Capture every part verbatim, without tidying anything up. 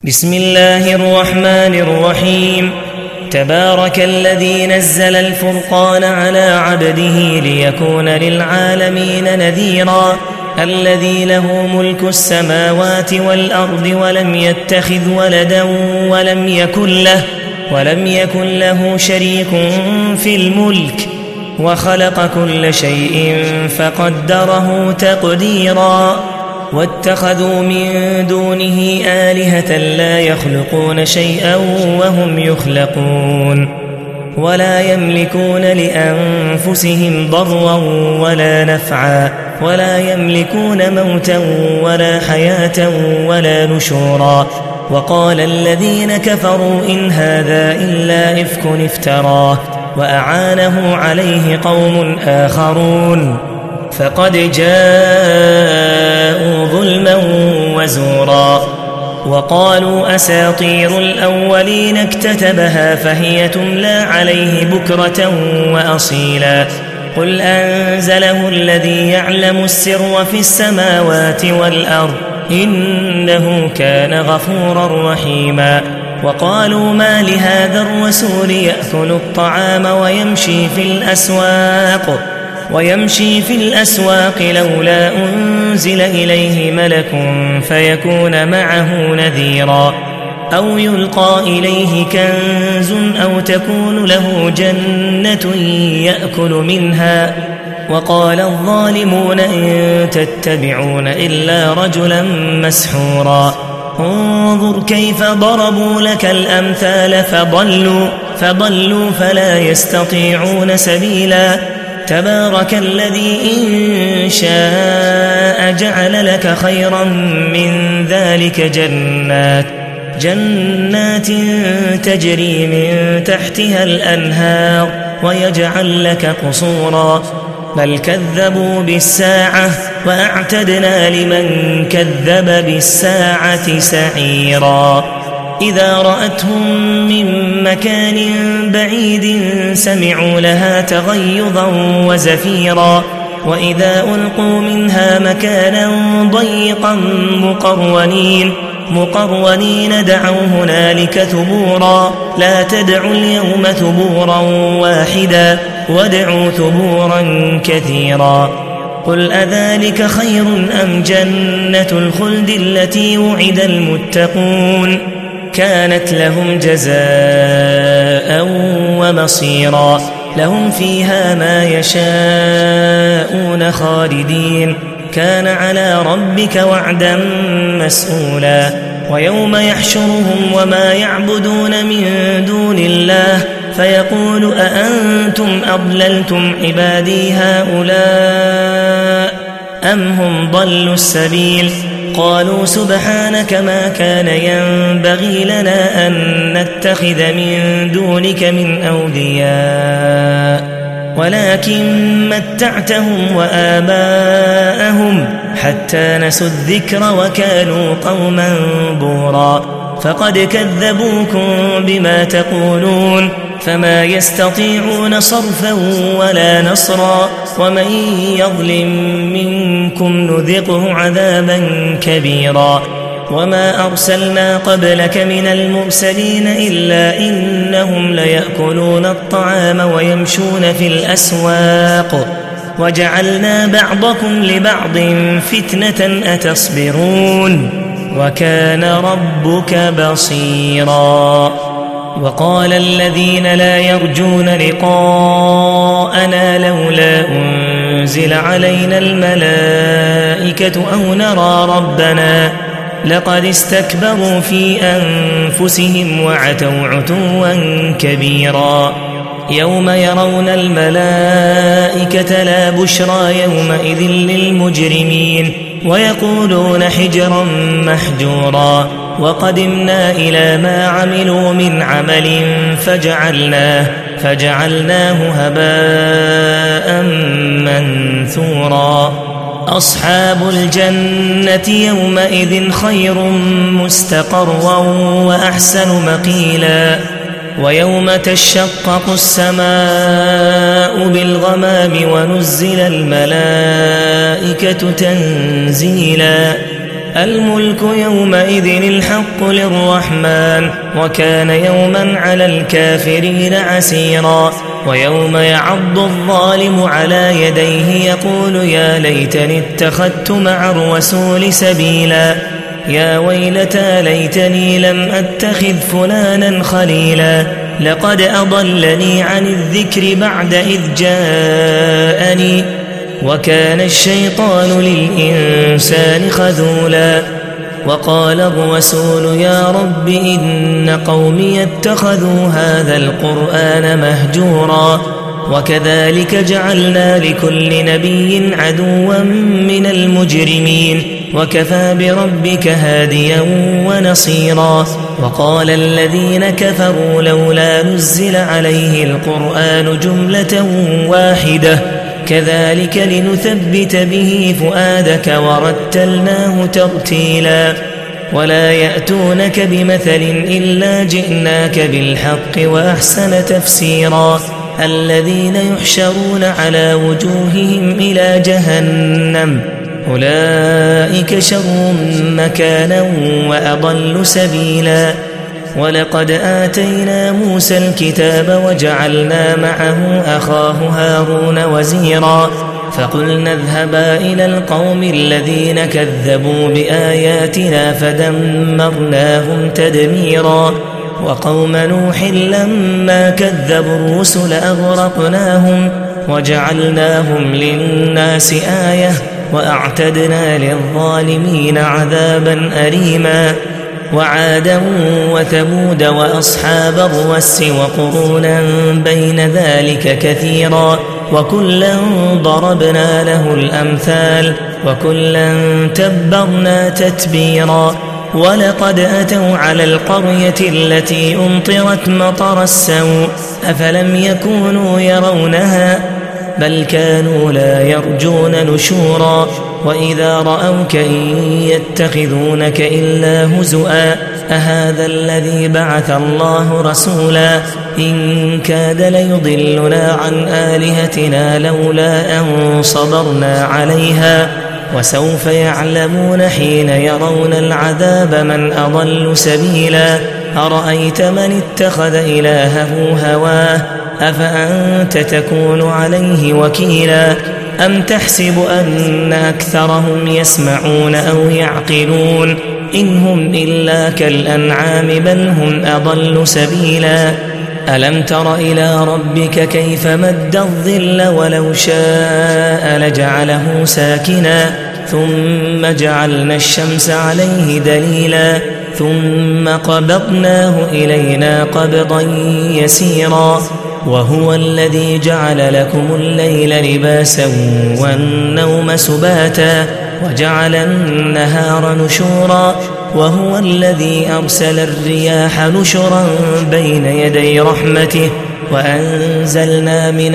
بسم الله الرحمن الرحيم. تبارك الذي نزل الفرقان على عبده ليكون للعالمين نذيرا الذي له ملك السماوات والأرض ولم يتخذ ولدا ولم يكن له ولم يكن له شريك في الملك وخلق كل شيء فقدره تقديرا واتخذوا من دونه آلهة لا يخلقون شيئا وهم يخلقون ولا يملكون لأنفسهم ضرا ولا نفعا ولا يملكون موتا ولا حياة ولا نشورا. وقال الذين كفروا إن هذا إلا إفك افتراه وأعانه عليه قوم آخرون فقد جاءوا ظلما وزورا. وقالوا أساطير الأولين اكتتبها فهي تملى عليه بكرة وأصيلا قل أنزله الذي يعلم السر في السماوات والأرض إنه كان غفورا رحيما. وقالوا ما لهذا الرسول يأكل الطعام ويمشي في الأسواق ويمشي في الأسواق لولا أنزل إليه ملك فيكون معه نذيرا أو يلقى إليه كنز أو تكون له جنة يأكل منها. وقال الظالمون إن تتبعون إلا رجلا مسحورا انظر كيف ضربوا لك الأمثال فضلوا, فضلوا فلا يستطيعون سبيلا. تبارك الذي إن شاء جعل لك خيرا من ذلك جنات جنات تجري من تحتها الأنهار ويجعل لك قصورا بل كذبوا بالساعة وأعتدنا لمن كذب بالساعة سعيرا. إذا رأتهم من مكان بعيد سمعوا لها تغيظا وزفيرا وإذا ألقوا منها مكانا ضيقا مقرونين مقرونين دعوا هنالك ثبورا لا تدعوا اليوم ثبورا واحدا وادعوا ثبورا كثيرا. قل أذلك خير أم جنة الخلد التي وعد المتقون كانت لهم جزاء ومصيرا لهم فيها ما يشاءون خالدين كان على ربك وعدا مسئولا. ويوم يحشرهم وما يعبدون من دون الله فيقول أأنتم أضللتم عبادي هؤلاء أم هم ضلوا السبيل قالوا سبحانك ما كان ينبغي لنا أن نتخذ من دونك من أولياء ولكن متعتهم وآباءهم حتى نسوا الذكر وكانوا قوما بورا فقد كذبوكم بما تقولون فما يستطيعون صرفا ولا نصرا ومن يظلم منكم نذقه عذابا كبيرا. وما أرسلنا قبلك من المرسلين إلا إنهم ليأكلون الطعام ويمشون في الأسواق وجعلنا بعضكم لبعض فتنة أتصبرون وكان ربك بصيرا. وقال الذين لا يرجون لقاءنا لولا أنزل علينا الملائكة أو نرى ربنا لقد استكبروا في أنفسهم وعتوا عتوا كبيرا. يوم يرون الملائكة لا بشرى يومئذ للمجرمين ويقولون حجرا محجورا وقدمنا إلى ما عملوا من عمل فجعلناه, فجعلناه هباء منثورا. أصحاب الجنة يومئذ خير مستقرا وأحسن مقيلا. ويوم تشقق السماء بالغمام ونزل الملائكة تنزيلا الملك يومئذ الحق للرحمن وكان يوما على الكافرين عسيرا ويوم يعض الظالم على يديه يقول يا ليتني اتخذت مع الرسول سبيلا يا ويلتى ليتني لم أتخذ فلانا خليلا لقد أضلني عن الذكر بعد إذ جاءني وكان الشيطان للإنسان خذولا وقال الرسول يا رب إن قومي اتخذوا هذا القرآن مهجورا وكذلك جعلنا لكل نبي عدوا من المجرمين وكفى بربك هاديا ونصيرا وقال الذين كفروا لولا نزل عليه القرآن جملة واحدة كذلك لنثبت به فؤادك ورتلناه ترتيلا ولا يأتونك بمثل إلا جئناك بالحق وأحسن تفسيرا الذين يحشرون على وجوههم إلى جهنم أولئك شر مكانا وأضل سبيلا ولقد آتينا موسى الكتاب وجعلنا معه أخاه هارون وزيرا فقلنا اذهبا إلى القوم الذين كذبوا بآياتنا فدمرناهم تدميرا وقوم نوح لما كذبوا الرسل أغرقناهم وجعلناهم للناس آية وأعتدنا للظالمين عذابا أليما وعادا وثمود وأصحاب الرس وقرونا بين ذلك كثيرا وكلا ضربنا له الأمثال وكلا تبرنا تتبيرا ولقد أتوا على القرية التي أمطرت مطر السوء أفلم يكونوا يرونها بل كانوا لا يرجون نشورا وإذا رأوك إن يتخذونك إلا هزؤا أهذا الذي بعث الله رسولا إن كاد ليضلنا عن آلهتنا لولا أن صبرنا عليها وسوف يعلمون حين يرون العذاب من أضل سبيلا أرأيت من اتخذ إلهه هواه أفأنت تكون عليه وكيلا أم تحسب أن أكثرهم يسمعون أو يعقلون إن هم إلا كالأنعام بل هم أضل سبيلا ألم تر إلى ربك كيف مد الظل ولو شاء لجعله ساكنا ثم جعلنا الشمس عليه دليلا ثم قبضناه إلينا قبضا يسيرا وهو الذي جعل لكم الليل لباسا والنوم سباتا وجعل النهار نشورا وهو الذي أرسل الرياح نشرا بين يدي رحمته وأنزلنا من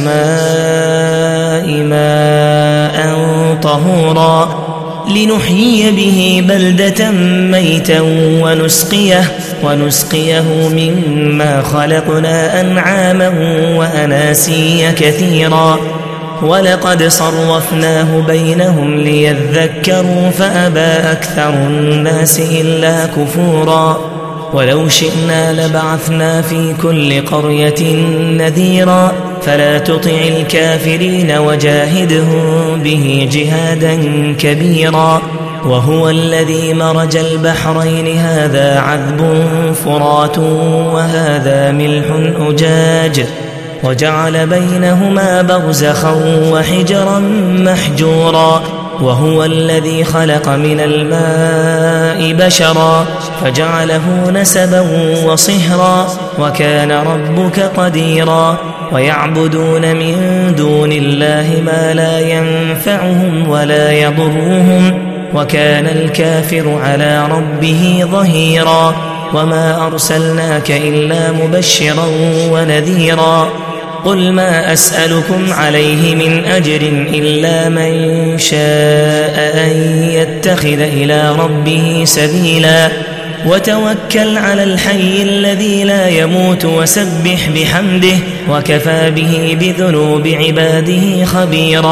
السماء ماء طهورا لنحيي به بلدة ميتا ونسقيه, ونسقيه مما خلقنا أنعاما وأناسيا كثيرا ولقد صرفناه بينهم ليذكروا فأبى أكثر الناس إلا كفورا ولو شئنا لبعثنا في كل قرية نذيرا فلا تطع الكافرين وجاهدهم به جهادا كبيرا وهو الذي مرج البحرين هذا عذب فرات وهذا ملح أجاج وجعل بينهما برزخا وحجرا محجورا وهو الذي خلق من الماء بشرا فجعله نسبا وصهرا وكان ربك قديرا ويعبدون من دون الله ما لا ينفعهم ولا يضرهم وكان الكافر على ربه ظهيرا وما أرسلناك إلا مبشرا ونذيرا قل ما أسألكم عليه من أجر إلا من شاء أن يتخذ إلى ربه سبيلا وتوكل على الحي الذي لا يموت وسبح بحمده وكفى به بذنوب عباده خبيرا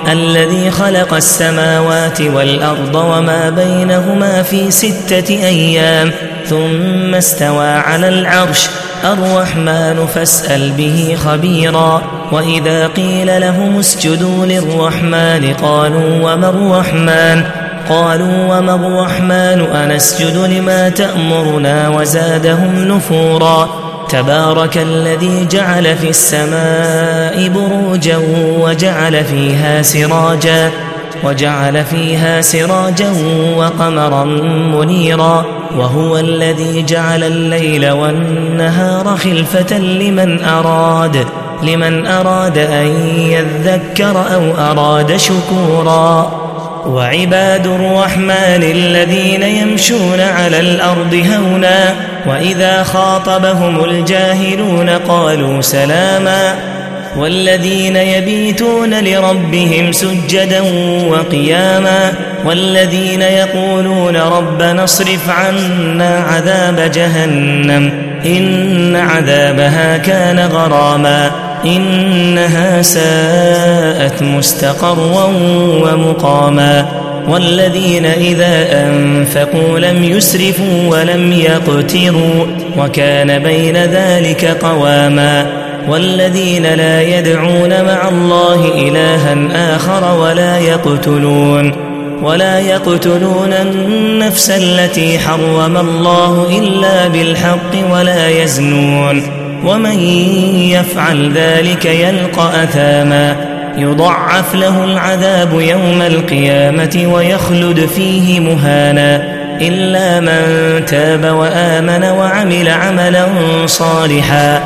الذي خلق السماوات والأرض وما بينهما في ستة أيام ثم استوى على العرش الرحمن فاسأل به خبيرا وإذا قيل لهم اسجدوا للرحمن قالوا وما الرحمن قالوا وما الرحمن أنسجد لما تأمرنا وزادهم نفورا تبارك الذي جعل في السماء بروجا وجعل فيها سراجا وجعل فيها سراجا وقمرا منيرا وهو الذي جعل الليل والنهار خلفة لمن أراد لمن أراد أن يذكر أو أراد شكورا وعباد الرحمن الذين يمشون على الأرض هونا وإذا خاطبهم الجاهلون قالوا سلاما والذين يبيتون لربهم سجدا وقياما والذين يقولون ربنا اصرف عنا عذاب جهنم إن عذابها كان غراما إنها ساءت مستقرا ومقاما والذين إذا أنفقوا لم يسرفوا ولم يقتروا وكان بين ذلك قواما والذين لا يدعون مع الله إلها آخر ولا يقتلون ولا يقتلون النفس التي حرم الله إلا بالحق ولا يزنون ومن يفعل ذلك يلقى أثاما يضعف له العذاب يوم القيامة ويخلد فيه مهانا إلا من تاب وآمن وعمل عملا صالحا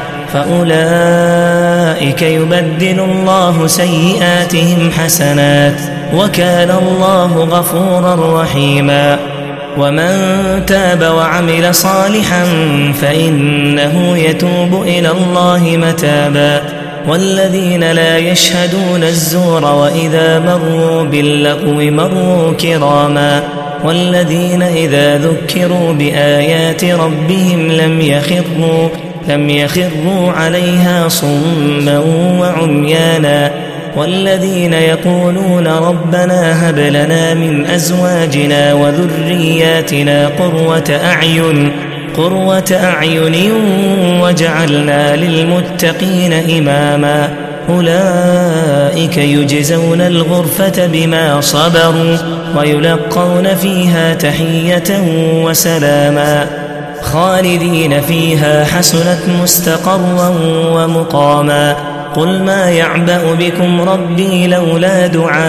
فأولئك يبدل الله سيئاتهم حسنات وكان الله غفورا رحيما ومن تاب وعمل صالحا فإنه يتوب إلى الله متابا والذين لا يشهدون الزور وإذا مروا باللغو مروا كراما والذين إذا ذكروا بآيات ربهم لم يخروا لم يخروا عليها صما وعميانا والذين يقولون ربنا هب لنا من أزواجنا وذرياتنا قرة أعين قرة أعين وجعلنا للمتقين إماما أولئك يجزون الغرفة بما صبروا ويلقون فيها تحية وسلاما خالدين فيها حسنت مستقرا ومقاما قل ما يعبأ بكم ربي لولا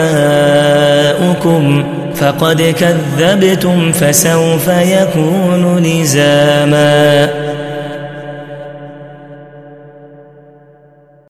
دعاؤكم فقد كذبتم فسوف يكون لزاما.